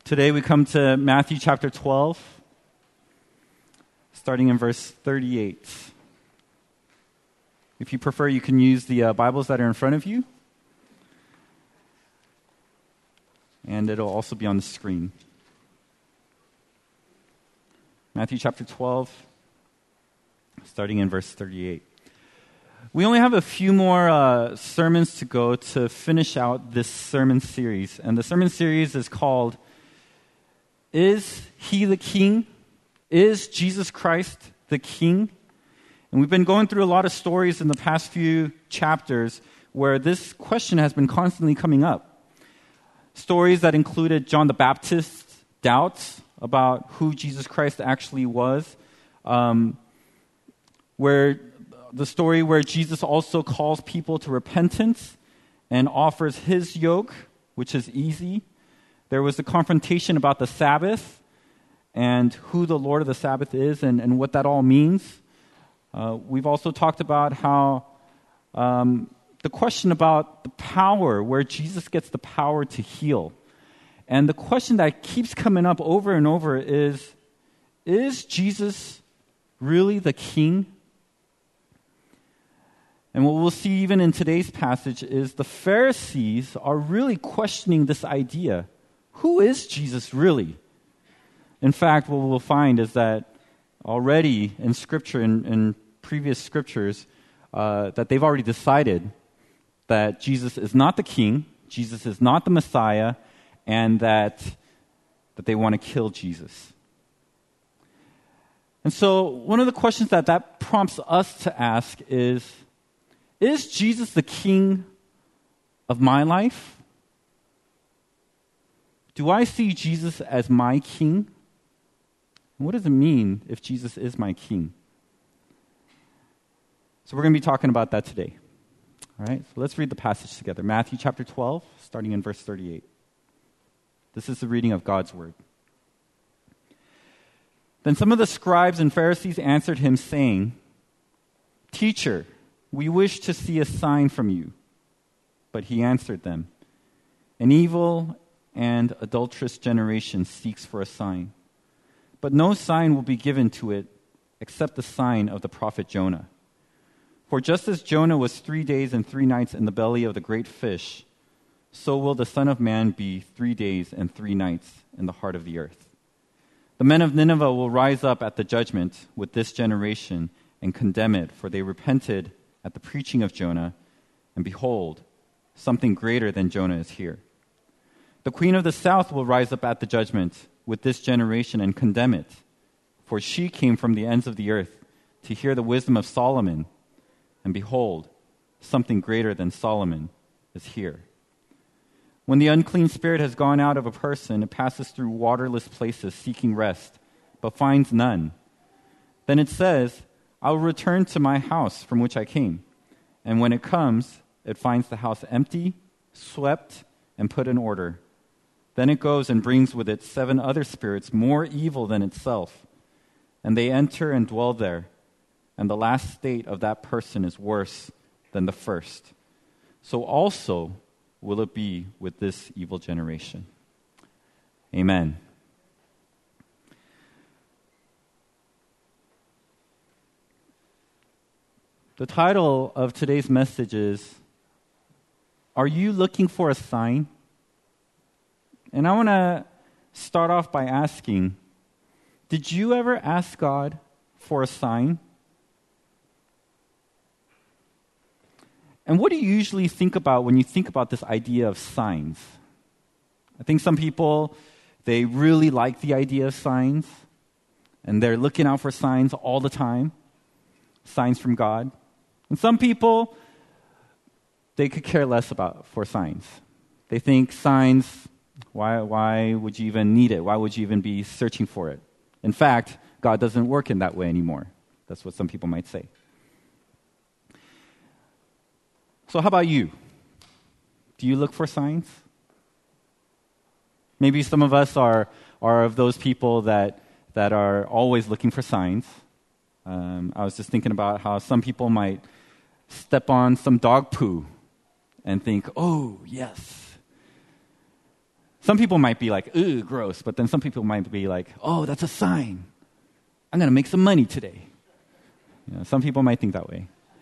Today we come to Matthew chapter 12, starting in verse 38. If you prefer, you can use the Bibles that are in front of you, and it'll also be on the screen. Matthew chapter 12, starting in verse 38. We only have a few more sermons to go to finish out this sermon series, and the sermon series is called Is He the King? Is Jesus Christ the King? And we've been going through a lot of stories in the past few chapters where this question has been constantly coming up. Stories that included John the Baptist's doubts about who Jesus Christ actually was, where the story where Jesus also calls people to repentance and offers his yoke, which is easy. There was the confrontation about the Sabbath and who the Lord of the Sabbath is and what that all means. We've also talked about how the question about the power, where Jesus gets the power to heal. And the question that keeps coming up over and over is Jesus really the King? And what we'll see even in today's passage is the Pharisees are really questioning this idea. Who is Jesus really? In fact, what we'll find is that already in Scripture, in previous Scriptures, that they've already decided that Jesus is not the King, Jesus is not the Messiah, and that they want to kill Jesus. And so one of the questions that prompts us to ask is Jesus the King of my life? Do I see Jesus as my King? And what does it mean if Jesus is my King? So we're going to be talking about that today. All right, so let's read the passage together. Matthew chapter 12, starting in verse 38. This is the reading of God's word. Then some of the scribes and Pharisees answered him, saying, "Teacher, we wish to see a sign from you." But he answered them, "An evil and adulterous generation seeks for a sign, but no sign will be given to it except the sign of the prophet Jonah. For just as Jonah was 3 days and 3 nights in the belly of the great fish, so will the Son of Man be 3 days and 3 nights in the heart of the earth. The men of Nineveh will rise up at the judgment with this generation and condemn it, for they repented at the preaching of Jonah, and behold, something greater than Jonah is here. The queen of the south will rise up at the judgment with this generation and condemn it, for she came from the ends of the earth to hear the wisdom of Solomon, and behold, something greater than Solomon is here. When the unclean spirit has gone out of a person, it passes through waterless places seeking rest, but finds none. Then it says, I will return to my house from which I came. And when it comes, it finds the house empty, swept, and put in order. Then it goes and brings with it 7 other spirits more evil than itself. And they enter and dwell there. And the last state of that person is worse than the first. So also will it be with this evil generation." Amen. The title of today's message is, Are You Looking for a Sign? And I want to start off by asking, did you ever ask God for a sign? And what do you usually think about when you think about this idea of signs? I think some people, they really like the idea of signs, and they're looking out for signs all the time, signs from God. And some people, they could care less for signs. They think signs, why would you even need it? Why would you even be searching for it? In fact, God doesn't work in that way anymore. That's what some people might say. So how about you? Do you look for signs? Maybe some of us are of those people that are always looking for signs. I was just thinking about how some people might step on some dog poo and think, oh, yes, Some people might be like, "Ooh, gross," but then some people might be like, "Oh, that's a sign. I'm going to make some money today." Some people might think that way.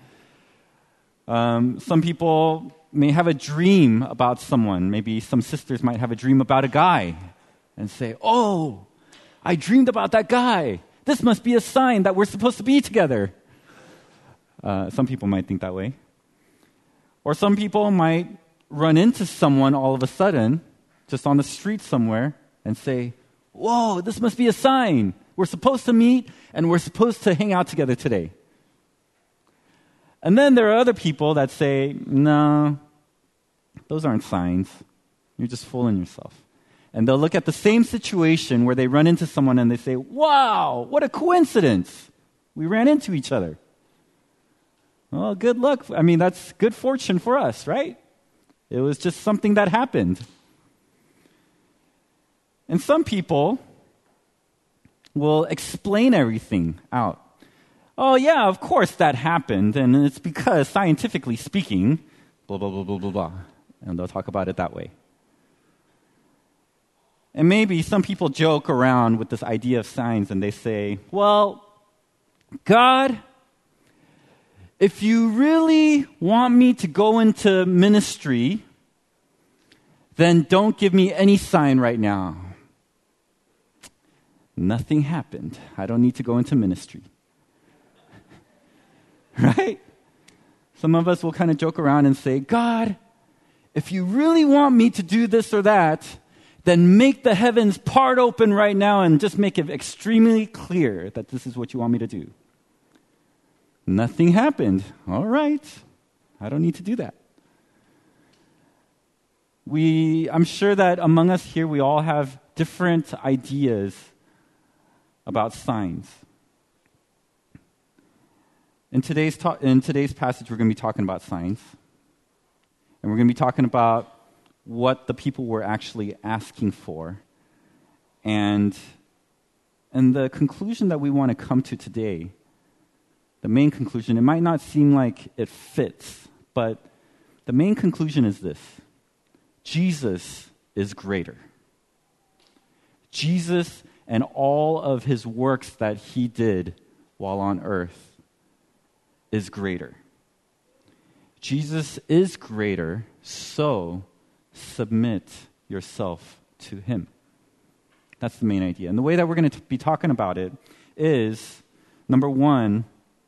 Some people may have a dream about someone. Maybe some sisters might have a dream about a guy and say, "Oh, I dreamed about that guy. This must be a sign that we're supposed to be together." Some people might think that way. Or some people might run into someone all of a sudden, just on the street somewhere, and say, "Whoa, this must be a sign. We're supposed to meet, and we're supposed to hang out together today." And then there are other people that say, "No, those aren't signs. You're just fooling yourself." And they'll look at the same situation where they run into someone and they say, "Wow, what a coincidence. We ran into each other." Well, good luck. I mean, that's good fortune for us, right? It was just something that happened. And some people will explain everything out. "Oh, yeah, of course that happened, and it's because, scientifically speaking, blah, blah, blah, blah, blah, blah." And they'll talk about it that way. And maybe some people joke around with this idea of signs, and they say, "Well, God, if you really want me to go into ministry, then don't give me any sign right now. Nothing happened. I don't need to go into ministry." Right? Some of us will kind of joke around and say, "God, if you really want me to do this or that, then make the heavens part open right now and just make it extremely clear that this is what you want me to do." Nothing happened. All right. I don't need to do that. I'm sure that among us here, we all have different ideas about signs. In today's passage, we're going to be talking about signs. And we're going to be talking about what the people were actually asking for. And the conclusion that we want to come to today, the main conclusion, it might not seem like it fits, but the main conclusion is this: Jesus is greater. Jesus and all of his works that he did while on earth is greater. Jesus is greater, so submit yourself to him. That's the main idea. And the way that we're going to be talking about it is, number one,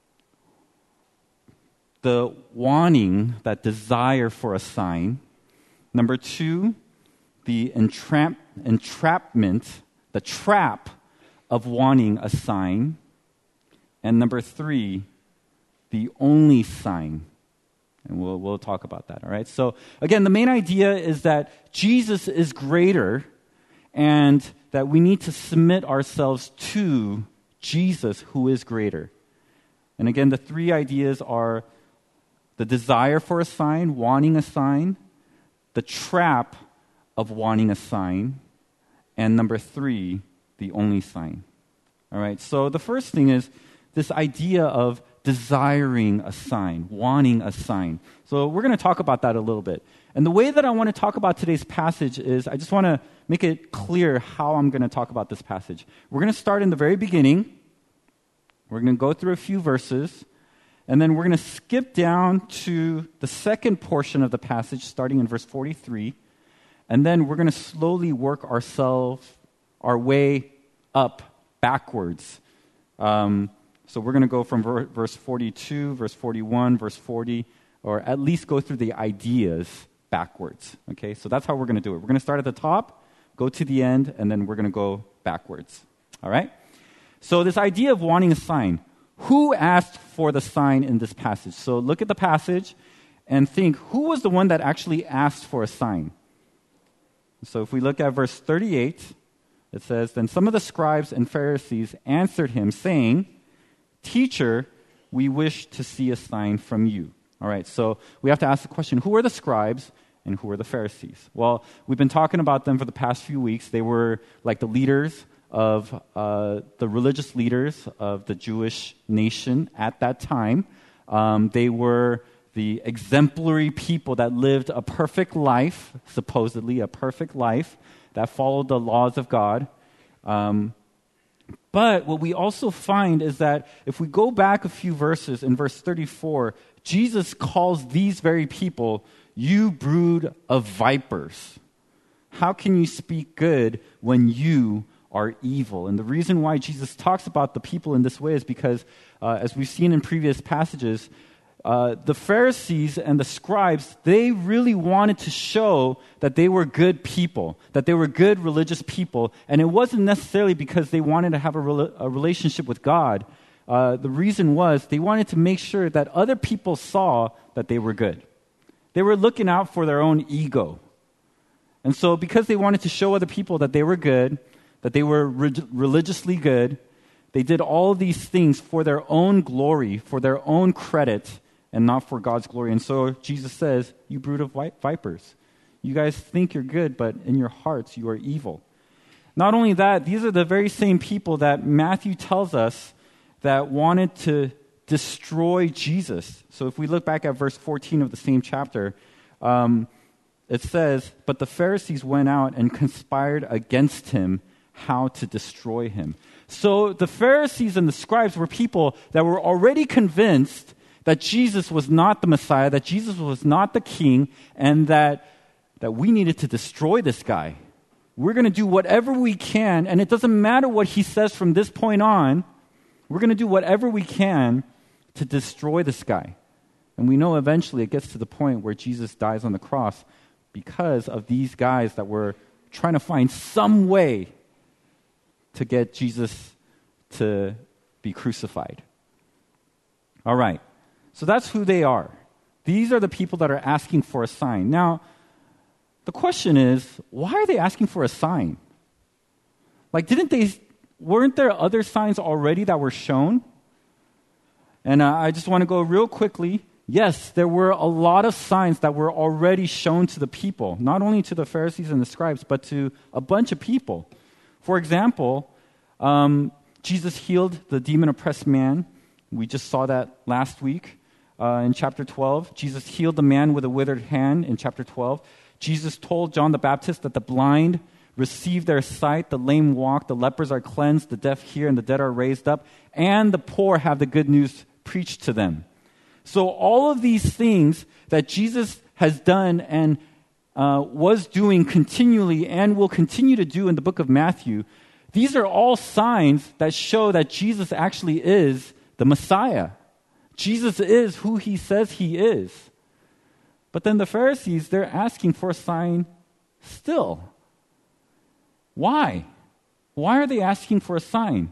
the wanting, that desire for a sign. Number two, the entrapment, the trap of wanting a sign. And number three, the only sign. And we'll talk about that, all right? So, again, the main idea is that Jesus is greater and that we need to submit ourselves to Jesus, who is greater. And again, the three ideas are the desire for a sign, wanting a sign, the trap of wanting a sign, and number three, the only sign. All right, so the first thing is this idea of desiring a sign, wanting a sign. So we're going to talk about that a little bit. And the way that I want to talk about today's passage is I just want to make it clear how I'm going to talk about this passage. We're going to start in the very beginning. We're going to go through a few verses. And then we're going to skip down to the second portion of the passage, starting in verse 43. And then we're going to slowly work our way up backwards. So we're going to go from verse 42, verse 41, verse 40, or at least go through the ideas backwards. Okay, so that's how we're going to do it. We're going to start at the top, go to the end, and then we're going to go backwards. All right? So this idea of wanting a sign. Who asked for the sign in this passage? So look at the passage and think, who was the one that actually asked for a sign? So if we look at verse 38, it says, "Then some of the scribes and Pharisees answered him, saying, 'Teacher, we wish to see a sign from you.'" All right, so we have to ask the question, who are the scribes and who are the Pharisees? Well, we've been talking about them for the past few weeks. They were like the leaders of the religious leaders of the Jewish nation at that time. They were the exemplary people that lived a perfect life, supposedly a perfect life, that followed the laws of God. But what we also find is that if we go back a few verses, in verse 34, Jesus calls these very people, "You brood of vipers. How can you speak good when you are evil?" And the reason why Jesus talks about the people in this way is because, as we've seen in previous passages, the Pharisees and the scribes, they really wanted to show that they were good people, that they were good religious people. And it wasn't necessarily because they wanted to have a relationship with God. The reason was they wanted to make sure that other people saw that they were good. They were looking out for their own ego. And so because they wanted to show other people that they were good, that they were religiously good, they did all of these things for their own glory, for their own credit, and not for God's glory. And so Jesus says, "You brood of vipers. You guys think you're good, but in your hearts you are evil." Not only that, these are the very same people that Matthew tells us that wanted to destroy Jesus. So if we look back at verse 14 of the same chapter, it says, "But the Pharisees went out and conspired against him how to destroy him." So the Pharisees and the scribes were people that were already convinced that Jesus was not the Messiah, that Jesus was not the king, and that we needed to destroy this guy. We're going to do whatever we can, and it doesn't matter what he says from this point on. We're going to do whatever we can to destroy this guy. And we know eventually it gets to the point where Jesus dies on the cross because of these guys that were trying to find some way to get Jesus to be crucified. All right. So that's who they are. These are the people that are asking for a sign. Now, the question is, why are they asking for a sign? Like, weren't there other signs already that were shown? And I just want to go real quickly. Yes, there were a lot of signs that were already shown to the people, not only to the Pharisees and the scribes, but to a bunch of people. For example, Jesus healed the demon-oppressed man. We just saw that last week. In chapter 12, Jesus healed the man with a withered hand in chapter 12. Jesus told John the Baptist that the blind receive their sight, the lame walk, the lepers are cleansed, the deaf hear, and the dead are raised up, and the poor have the good news preached to them. So all of these things that Jesus has done and was doing continually and will continue to do in the book of Matthew, these are all signs that show that Jesus actually is the Messiah. Jesus is who he says he is. But then the Pharisees, they're asking for a sign still. Why? Why are they asking for a sign?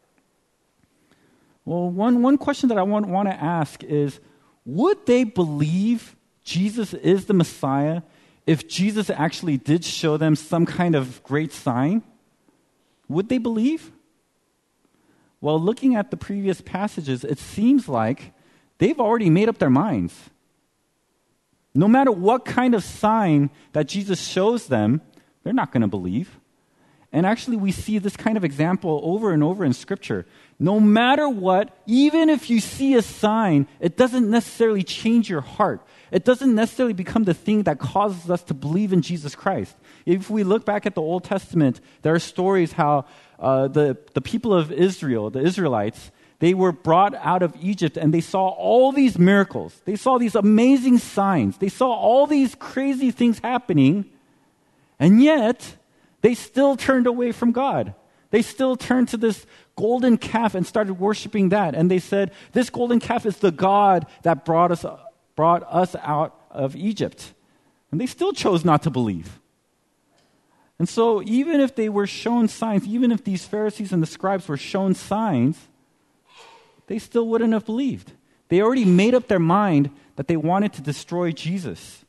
Well, one question that I want to ask is, would they believe Jesus is the Messiah if Jesus actually did show them some kind of great sign? Would they believe? Well, looking at the previous passages, it seems like they've already made up their minds. No matter what kind of sign that Jesus shows them, they're not going to believe. And actually, we see this kind of example over and over in Scripture. No matter what, even if you see a sign, it doesn't necessarily change your heart. It doesn't necessarily become the thing that causes us to believe in Jesus Christ. If we look back at the Old Testament, there are stories how the people of Israel, the Israelites, they were brought out of Egypt and they saw all these miracles. They saw these amazing signs. They saw all these crazy things happening, and yet they still turned away from God. They still turned to this golden calf and started worshiping that. And they said, "This golden calf is the God that brought us out of Egypt." And they still chose not to believe. And so even if they were shown signs, even if these Pharisees and the scribes were shown signs, they still wouldn't have believed. They already made up their mind that they wanted to destroy Jesus.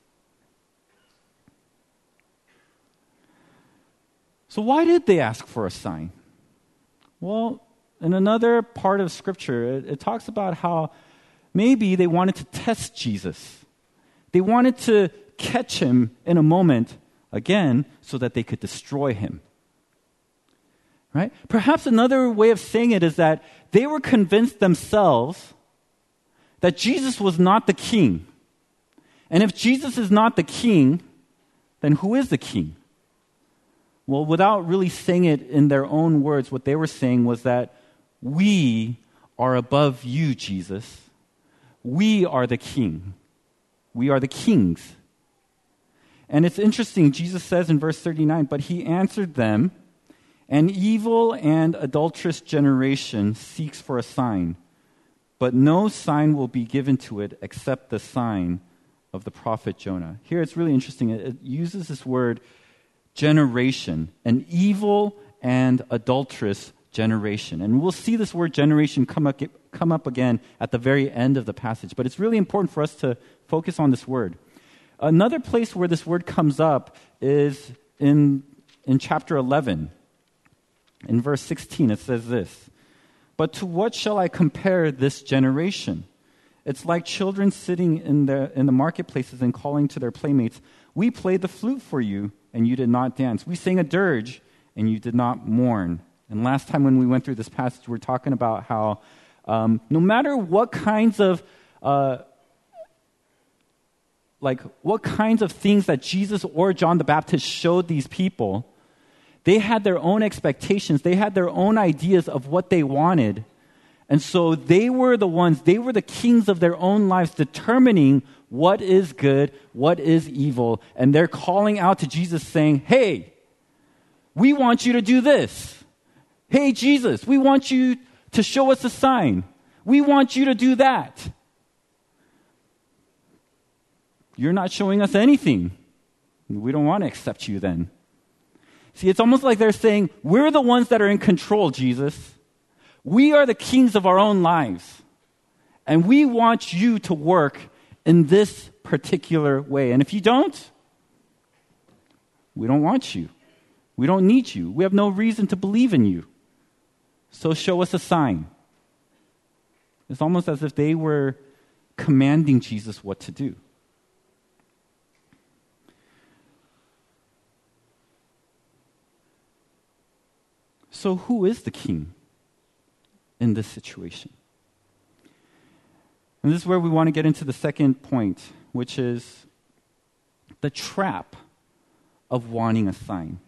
So why did they ask for a sign? Well, in another part of Scripture, it talks about how maybe they wanted to test Jesus. They wanted to catch him in a moment again so that they could destroy him. Right? Perhaps another way of saying it is that they were convinced themselves that Jesus was not the king. And if Jesus is not the king, then who is the king? Well, without really saying it in their own words, what they were saying was that we are above you, Jesus. We are the king. We are the kings. And it's interesting, Jesus says in verse 39, but he answered them, an evil and adulterous generation seeks for a sign, but no sign will be given to it except the sign of the prophet Jonah. Here it's really interesting. It uses this word generation, an evil and adulterous generation. And we'll see this word generation come up again at the very end of the passage. But it's really important for us to focus on this word. Another place where this word comes up is in chapter 11. In verse 16, it says this, but to what shall I compare this generation? It's like children sitting in the marketplaces and calling to their playmates, we played the flute for you, and you did not dance. We sang a dirge, and you did not mourn. And last time when we went through this passage, we were talking about how no matter what kinds of things that Jesus or John the Baptist showed these people, they had their own expectations. They had their own ideas of what they wanted. And so they were the kings of their own lives, determining what is good, what is evil. And they're calling out to Jesus saying, hey, we want you to do this. Hey, Jesus, we want you to show us a sign. We want you to do that. You're not showing us anything. We don't want to accept you then. See, it's almost like they're saying, we're the ones that are in control, Jesus. We are the kings of our own lives. And we want you to work in this particular way. And if you don't, we don't want you. We don't need you. We have no reason to believe in you. So show us a sign. It's almost as if they were commanding Jesus what to do. So who is the king in this situation? And this is where we want to get into the second point, which is the trap of wanting a sign.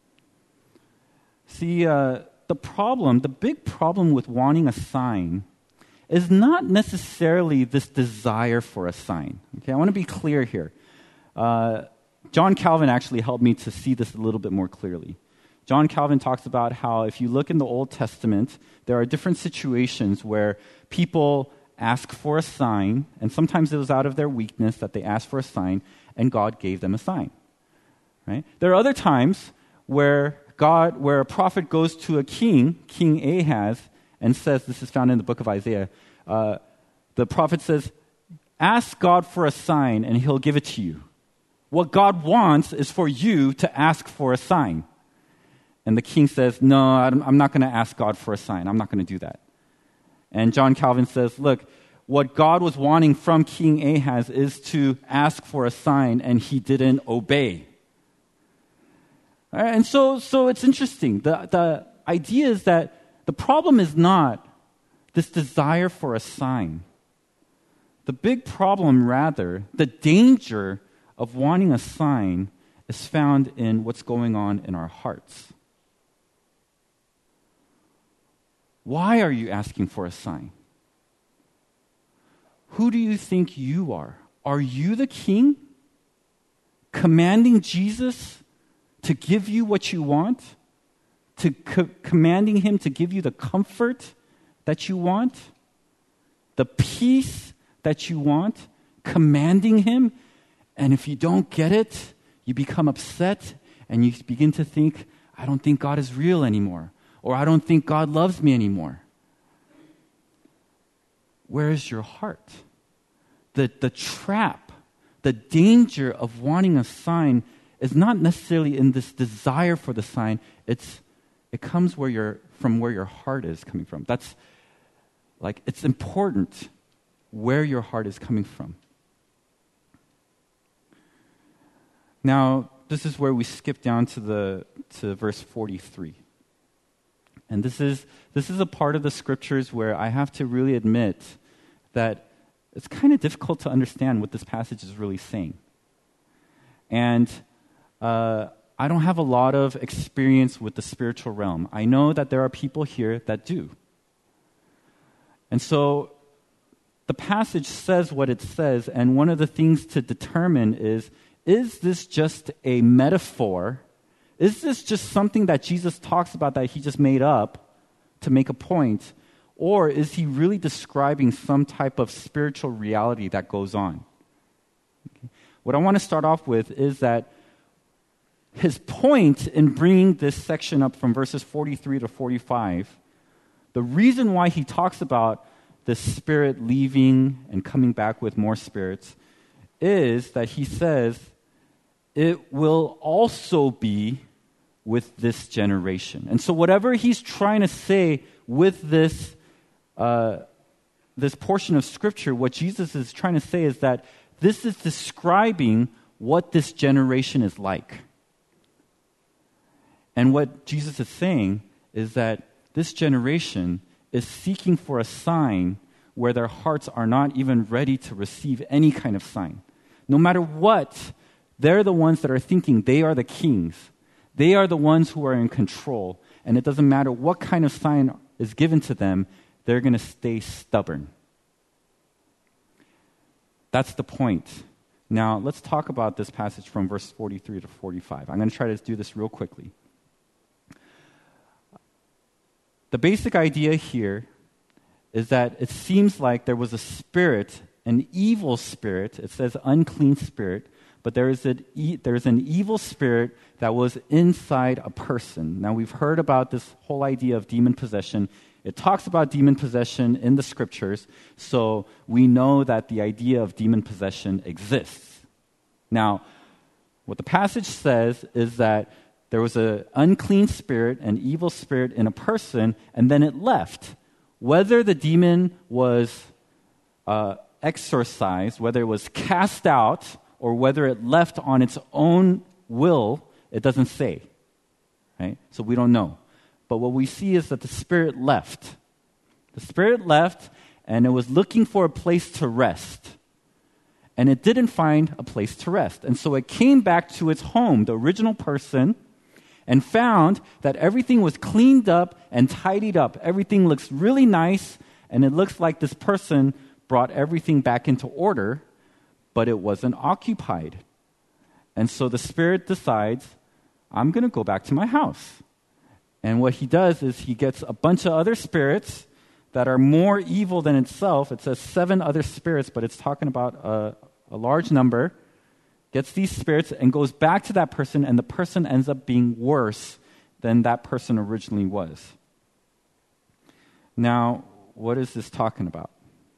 See, the big problem with wanting a sign is not necessarily this desire for a sign. Okay, I want to be clear here. John Calvin actually helped me to see this a little bit more clearly. John Calvin talks about how if you look in the Old Testament, there are different situations where people ask for a sign, and sometimes it was out of their weakness that they asked for a sign, and God gave them a sign. Right? There are other times where a prophet goes to a king, King Ahaz, and says, this is found in the book of Isaiah, the prophet says, ask God for a sign, and he'll give it to you. What God wants is for you to ask for a sign. And the king says, no, I'm not going to ask God for a sign. I'm not going to do that. And John Calvin says, look, what God was wanting from King Ahaz is to ask for a sign, and he didn't obey. All right, and so it's interesting. The idea is that the problem is not this desire for a sign. The big problem, rather, the danger of wanting a sign is found in what's going on in our hearts. Why are you asking for a sign? Who do you think you are? Are you the king? Commanding Jesus to give you what you want? Commanding him to give you the comfort that you want? The peace that you want? Commanding him? And if you don't get it, you become upset and you begin to think, I don't think God is real anymore. Or I don't think God loves me anymore. Where is your heart? The trap, the danger of wanting a sign is not necessarily in this desire for the sign. It comes from where your heart is coming from. That's like, it's important where your heart is coming from. Now, this is where we skip down to verse 43. And this is a part of the scriptures where I have to really admit that it's kind of difficult to understand what this passage is really saying. And I don't have a lot of experience with the spiritual realm. I know that there are people here that do. And so the passage says what it says, and one of the things to determine is this just a metaphor? Is this just something that Jesus talks about that he just made up to make a point? Or is he really describing some type of spiritual reality that goes on? Okay. What I want to start off with is that his point in bringing this section up from verses 43 to 45, the reason why he talks about the Spirit leaving and coming back with more spirits is that he says it will also be with this generation. And so whatever he's trying to say with this portion of Scripture, what Jesus is trying to say is that this is describing what this generation is like. And what Jesus is saying is that this generation is seeking for a sign where their hearts are not even ready to receive any kind of sign. No matter what, they're the ones that are thinking they are the kings. They are the ones who are in control. And it doesn't matter what kind of sign is given to them, they're going to stay stubborn. That's the point. Now, let's talk about this passage from verse 43 to 45. I'm going to try to do this real quickly. The basic idea here is that it seems like there was a spirit, an evil spirit. It says unclean spirit, but there's an evil spirit that was inside a person. Now, we've heard about this whole idea of demon possession. It talks about demon possession in the Scriptures, so we know that the idea of demon possession exists. Now, what the passage says is that there was an unclean spirit, an evil spirit in a person, and then it left. Whether the demon was exorcised, whether it was cast out, or whether it left on its own will, it doesn't say. Right? So we don't know. But what we see is that the spirit left. The spirit left, and it was looking for a place to rest. And it didn't find a place to rest. And so it came back to its home, the original person, and found that everything was cleaned up and tidied up. Everything looks really nice, and it looks like this person brought everything back into order, but it wasn't occupied. And so the spirit decides, I'm going to go back to my house. And what he does is he gets a bunch of other spirits that are more evil than itself. It says 7 other spirits, but it's talking about a large number. Gets these spirits and goes back to that person, and the person ends up being worse than that person originally was. Now, what is this talking about?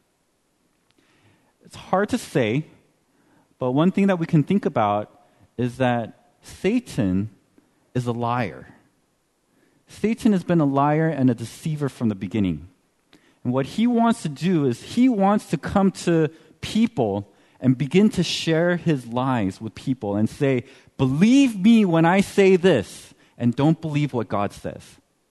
It's hard to say, but one thing that we can think about is that Satan is a liar. Satan has been a liar and a deceiver from the beginning. And what he wants to do is he wants to come to people and begin to share his lies with people and say, believe me when I say this, and don't believe what God says.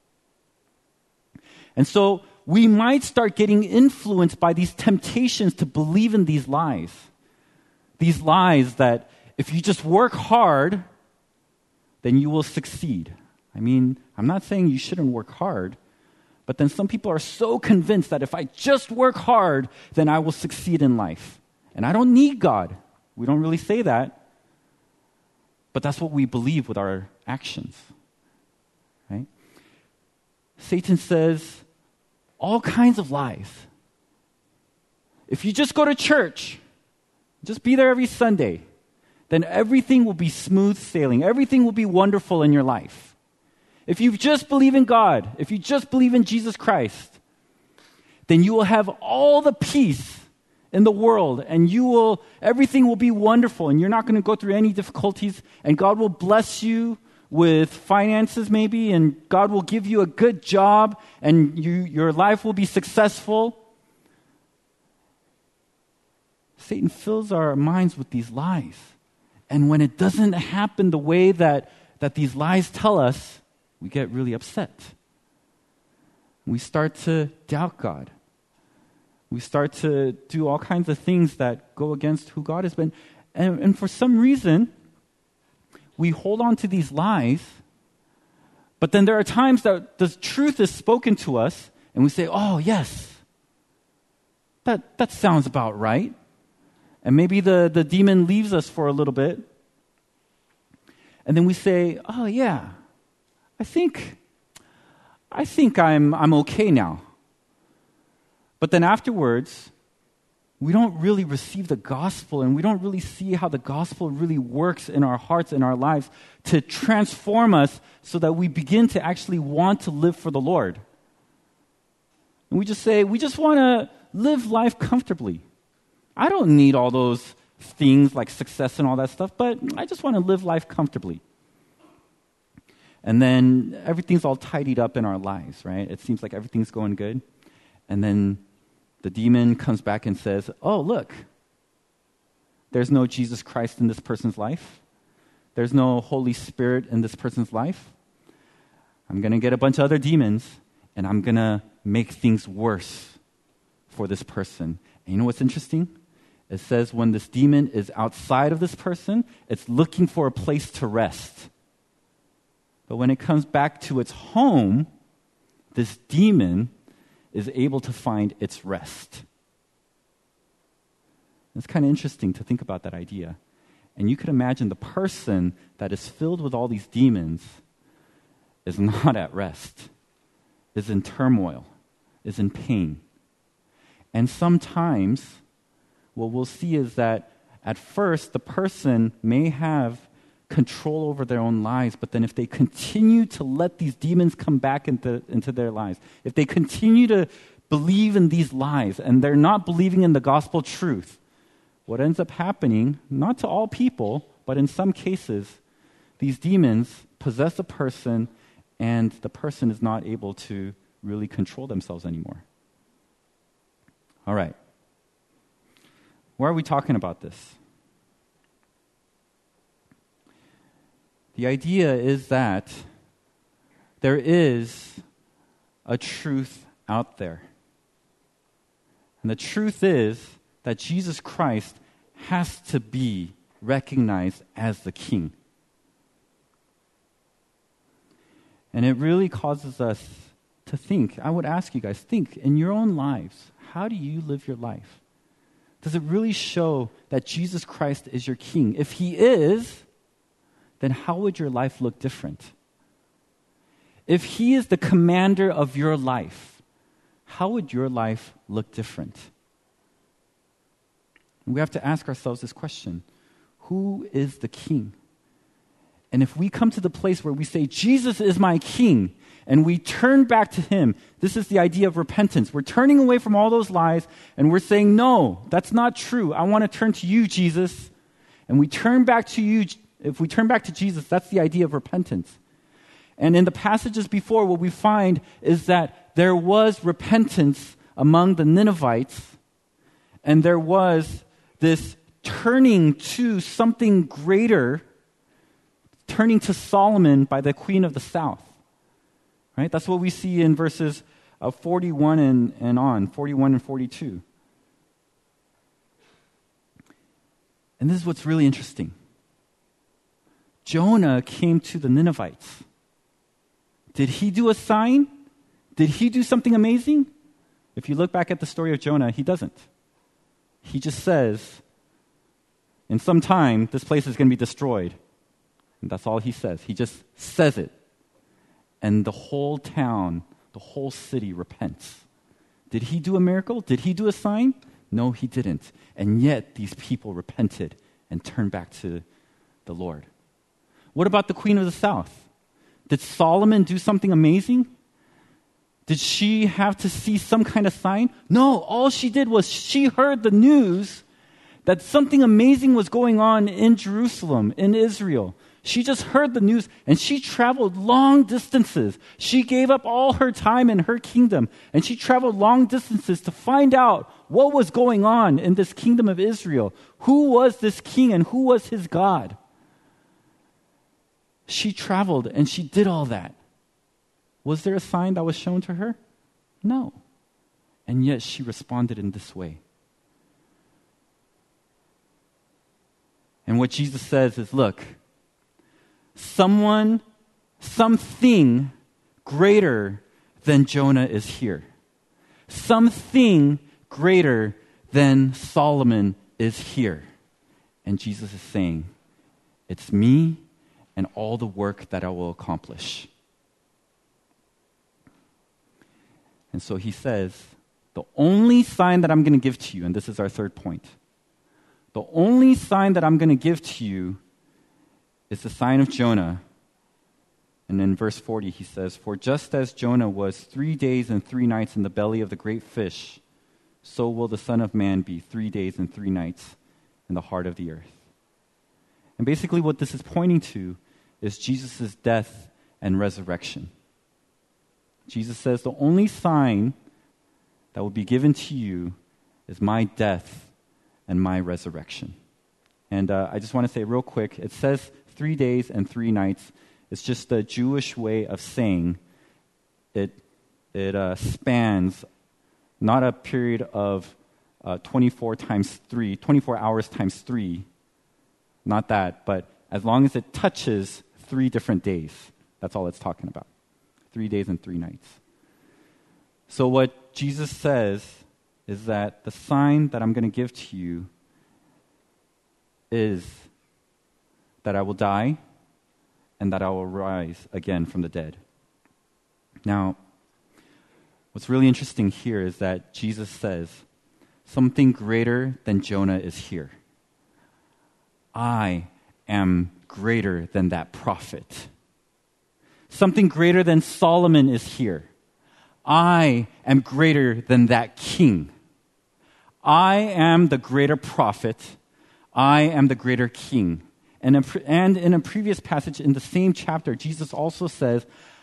And so we might start getting influenced by these temptations to believe in these lies. These lies that if you just work hard, then you will succeed. I mean, I'm not saying you shouldn't work hard, but then some people are so convinced that if I just work hard, then I will succeed in life. And I don't need God. We don't really say that. But that's what we believe with our actions. Right? Satan says all kinds of lies. If you just go to church, just be there every Sunday, then everything will be smooth sailing. Everything will be wonderful in your life. If you just believe in God, if you just believe in Jesus Christ, then you will have all the peace in the world, and everything will be wonderful, and you're not going to go through any difficulties, and God will bless you with finances maybe, and God will give you a good job, and your life will be successful. Satan fills our minds with these lies. And when it doesn't happen the way that these lies tell us, we get really upset. We start to doubt God. We start to do all kinds of things that go against who God has been. And for some reason, we hold on to these lies, but then there are times that the truth is spoken to us, and we say, oh, yes, that sounds about right. And maybe the demon leaves us for a little bit, and then we say, oh, yeah, I think I'm okay now. But then afterwards, we don't really receive the gospel, and we don't really see how the gospel really works in our hearts and our lives to transform us so that we begin to actually want to live for the Lord. And we just say, we just want to live life comfortably. I don't need all those things like success and all that stuff, but I just want to live life comfortably. And then everything's all tidied up in our lives, right? It seems like everything's going good. And then the demon comes back and says, oh, look, there's no Jesus Christ in this person's life. There's no Holy Spirit in this person's life. I'm going to get a bunch of other demons, and I'm going to make things worse for this person. And you know what's interesting? It says when this demon is outside of this person, it's looking for a place to rest. But when it comes back to its home, this demon is able to find its rest. It's kind of interesting to think about that idea. And you could imagine the person that is filled with all these demons is not at rest, is in turmoil, is in pain. And sometimes what we'll see is that at first the person may have control over their own lives, but then if they continue to let these demons come back into their lives, if they continue to believe in these lies and they're not believing in the gospel truth, what ends up happening, not to all people, but in some cases, these demons possess a person and the person is not able to really control themselves anymore. All right. Why are we talking about this? The idea is that there is a truth out there. And the truth is that Jesus Christ has to be recognized as the King. And it really causes us to think. I would ask you guys, think in your own lives, how do you live your life? Does it really show that Jesus Christ is your King? If He is, then how would your life look different? If He is the commander of your life, how would your life look different? We have to ask ourselves this question: who is the King? And if we come to the place where we say, Jesus is my King, and we turn back to Him, this is the idea of repentance. We're turning away from all those lies, and we're saying, no, that's not true. I want to turn to you, Jesus. And we turn back to you. If we turn back to Jesus, that's the idea of repentance. And in the passages before, what we find is that there was repentance among the Ninevites, and there was this turning to something greater, turning to Solomon by the queen of the south. Right? That's what we see in verses 41 and on, 41 and 42. And this is what's really interesting. Jonah came to the Ninevites. Did he do a sign? Did he do something amazing? If you look back at the story of Jonah, he doesn't. He just says, in some time, this place is going to be destroyed. And that's all he says. He just says it. And the whole town, the whole city repents. Did he do a miracle? Did he do a sign? No, he didn't. And yet, these people repented and turned back to the Lord. What about the queen of the south? Did Solomon do something amazing? Did she have to see some kind of sign? No, all she did was she heard the news that something amazing was going on in Jerusalem, in Israel. She just heard the news, and she traveled long distances. She gave up all her time in her kingdom, and she traveled long distances to find out what was going on in this kingdom of Israel. Who was this king, and who was his God? She traveled, and she did all that. Was there a sign that was shown to her? No. And yet she responded in this way. And what Jesus says is, look, something greater than Jonah is here. Something greater than Solomon is here. And Jesus is saying, it's me and all the work that I will accomplish. And so he says, the only sign that I'm going to give to you, and this is our third point, the only sign that I'm going to give to you is the sign of Jonah. And in verse 40 he says, for just as Jonah was 3 days and 3 nights in the belly of the great fish, so will the Son of Man be 3 days and 3 nights in the heart of the earth. And basically what this is pointing to is Jesus' death and resurrection. Jesus says the only sign that will be given to you is my death and my resurrection. And I just want to say real quick, it says 3 days and 3 nights. It's just the Jewish way of saying it spans not a period of 24 hours times 3, not that, but as long as it touches 3 different days. That's all it's talking about. 3 days and 3 nights. So what Jesus says is that the sign that I'm going to give to you is that I will die and that I will rise again from the dead. Now, what's really interesting here is that Jesus says, something greater than Jonah is here. I am greater than that prophet. Something greater than Solomon is here. I am greater than that king. I am the greater prophet. I am the greater king. And in a previous passage in the same chapter, Jesus also says,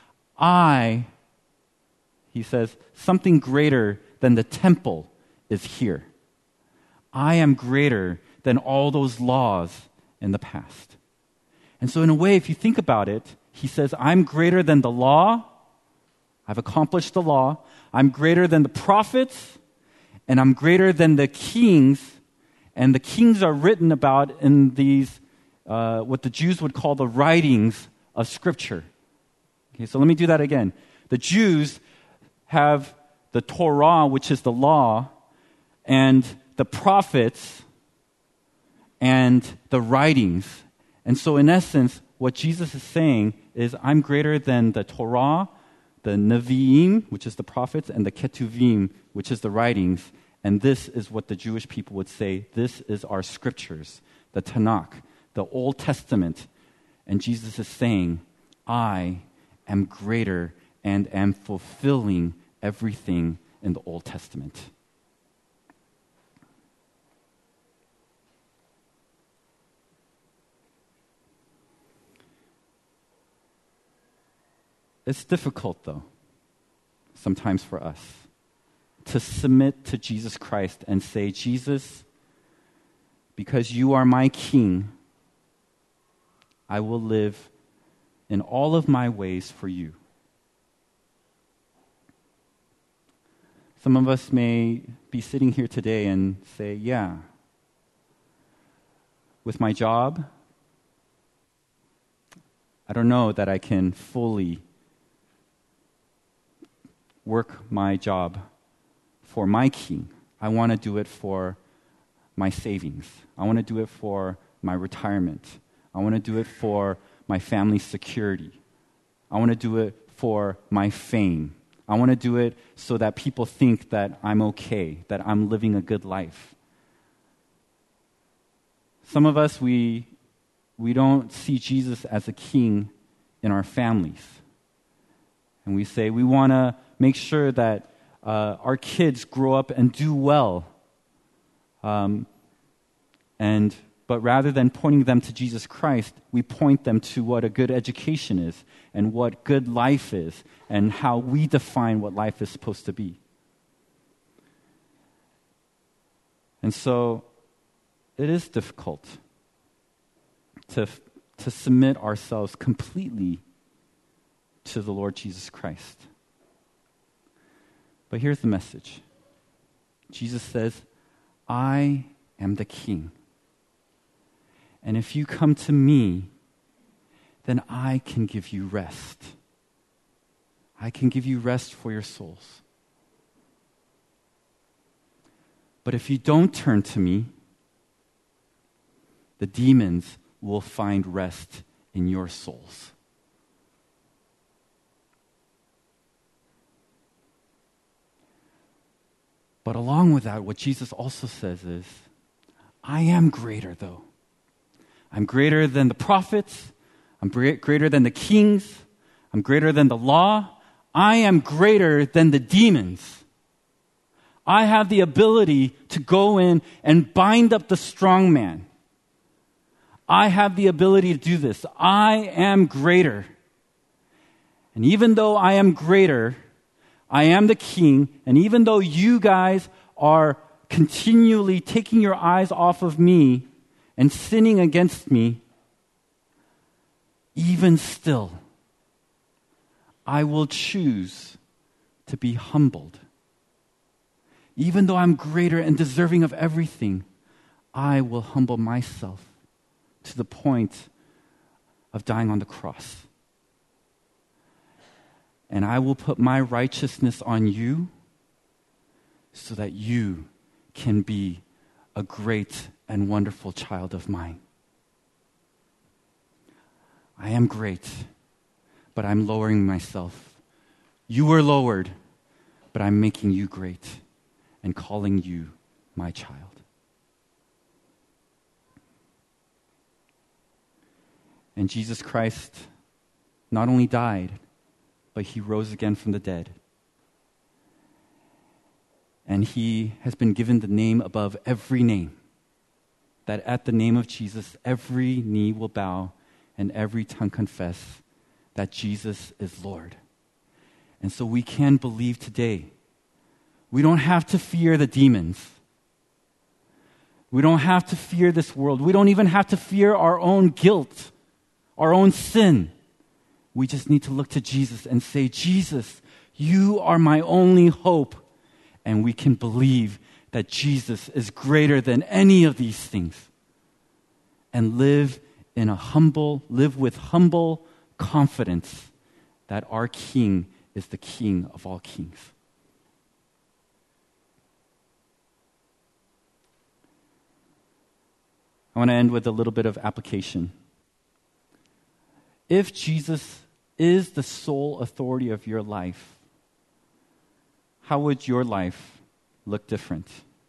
he says, something greater than the temple is here. I am greater than all those laws in the past. And so in a way, if you think about it, he says, I'm greater than the law. I've accomplished the law. I'm greater than the prophets. And I'm greater than the kings. And the kings are written about in these, what the Jews would call the writings of Scripture. Okay, so let me do that again. The Jews have the Torah, which is the law, and the prophets, and the writings. And so in essence, what Jesus is saying is, I'm greater than the Torah, the Nevi'im, which is the prophets, and the Ketuvim, which is the writings. And this is what the Jewish people would say, this is our scriptures, the Tanakh, the Old Testament. And Jesus is saying, I am greater and am fulfilling everything in the Old Testament. It's difficult, though, sometimes for us, to submit to Jesus Christ and say, Jesus, because you are my King, I will live in all of my ways for you. Some of us may be sitting here today and say, yeah, with my job, I don't know that I can fully work my job for my King. I want to do it for my savings. I want to do it for my retirement. I want to do it for my family's security. I want to do it for my fame. I want to do it so that people think that I'm okay, that I'm living a good life. Some of us, we don't see Jesus as a king in our families. And we say we want to make sure that our kids grow up and do well. But rather than pointing them to Jesus Christ, we point them to what a good education is and what good life is and how we define what life is supposed to be. And so it is difficult to submit ourselves completely to the Lord Jesus Christ. But here's the message. Jesus says, I am the King. And if you come to me, then I can give you rest. I can give you rest for your souls. But if you don't turn to me, the demons will find rest in your souls. But along with that, what Jesus also says is, I am greater though. I'm greater than the prophets. I'm greater than the kings. I'm greater than the law. I am greater than the demons. I have the ability to go in and bind up the strong man. I have the ability to do this. I am greater. And even though I am greater, I am the king, and even though you guys are continually taking your eyes off of me and sinning against me, even still, I will choose to be humbled. Even though I'm greater and deserving of everything, I will humble myself to the point of dying on the cross. And I will put my righteousness on you so that you can be a great and wonderful child of mine. I am great, but I'm lowering myself. You were lowered, but I'm making you great and calling you my child. And Jesus Christ not only died, but he rose again from the dead. And he has been given the name above every name, that at the name of Jesus, every knee will bow and every tongue confess that Jesus is Lord. And so we can believe today. We don't have to fear the demons. We don't have to fear this world. We don't even have to fear our own guilt, our own sin. We just need to look to Jesus and say, Jesus, you are my only hope. And we can believe that Jesus is greater than any of these things. And live with humble confidence that our King is the King of all kings. I want to end with a little bit of application. If Jesus is the sole authority of your life, how would your life look different?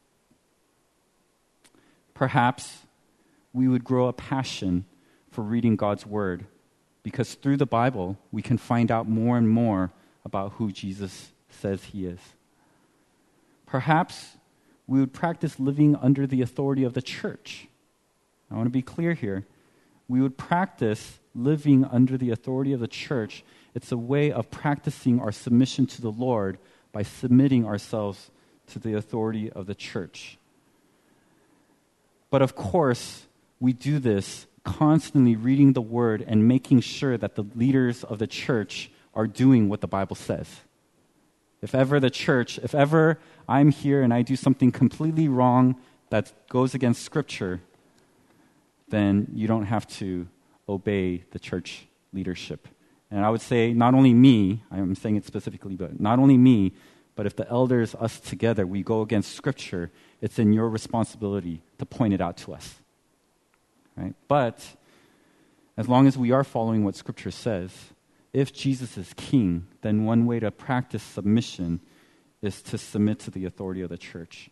Perhaps we would grow a passion for reading God's Word, because through the Bible, we can find out more and more about who Jesus says he is. Perhaps we would practice living under the authority of the church. I want to be clear here. We would practice living under the authority of the church. It's a way of practicing our submission to the Lord by submitting ourselves to the authority of the church. But of course, we do this constantly reading the Word and making sure that the leaders of the church are doing what the Bible says. If ever I'm here and I do something completely wrong that goes against Scripture, then you don't have to obey the church leadership. And I would say not only me, I'm saying it specifically, but not only me, but if the elders, us together, we go against Scripture, it's in your responsibility to point it out to us. Right? But as long as we are following what Scripture says, if Jesus is king, then one way to practice submission is to submit to the authority of the church.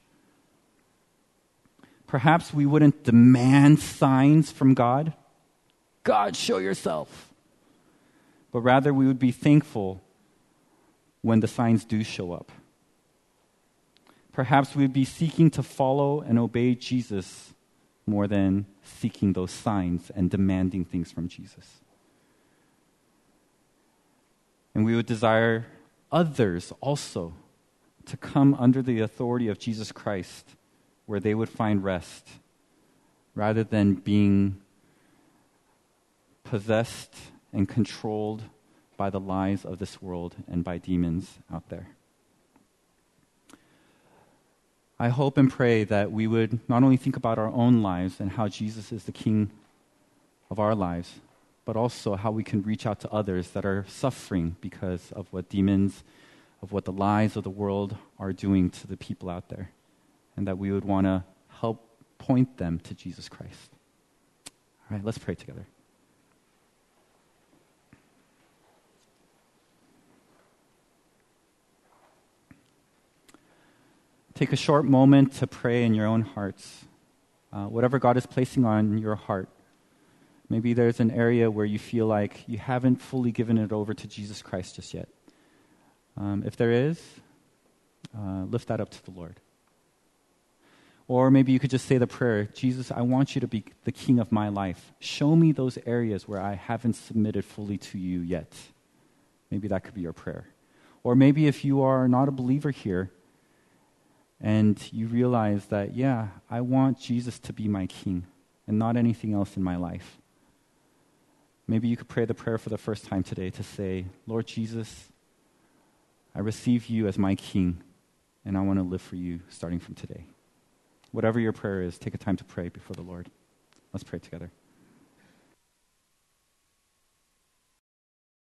Perhaps we wouldn't demand signs from God. God, show yourself. But rather we would be thankful when the signs do show up. Perhaps we would be seeking to follow and obey Jesus more than seeking those signs and demanding things from Jesus. And we would desire others also to come under the authority of Jesus Christ, where they would find rest, rather than being possessed and controlled by the lies of this world and by demons out there. I hope and pray that we would not only think about our own lives and how Jesus is the King of our lives, but also how we can reach out to others that are suffering because of what demons, of what the lies of the world are doing to the people out there, and that we would want to help point them to Jesus Christ. All right, let's pray together. Take a short moment to pray in your own hearts. Whatever God is placing on your heart. Maybe there's an area where you feel like you haven't fully given it over to Jesus Christ just yet. If there is, lift that up to the Lord. Or maybe you could just say the prayer, Jesus, I want you to be the king of my life. Show me those areas where I haven't submitted fully to you yet. Maybe that could be your prayer. Or maybe if you are not a believer here, and you realize that, yeah, I want Jesus to be my king and not anything else in my life. Maybe you could pray the prayer for the first time today to say, Lord Jesus, I receive you as my king, and I want to live for you starting from today. Whatever your prayer is, take a time to pray before the Lord. Let's pray together.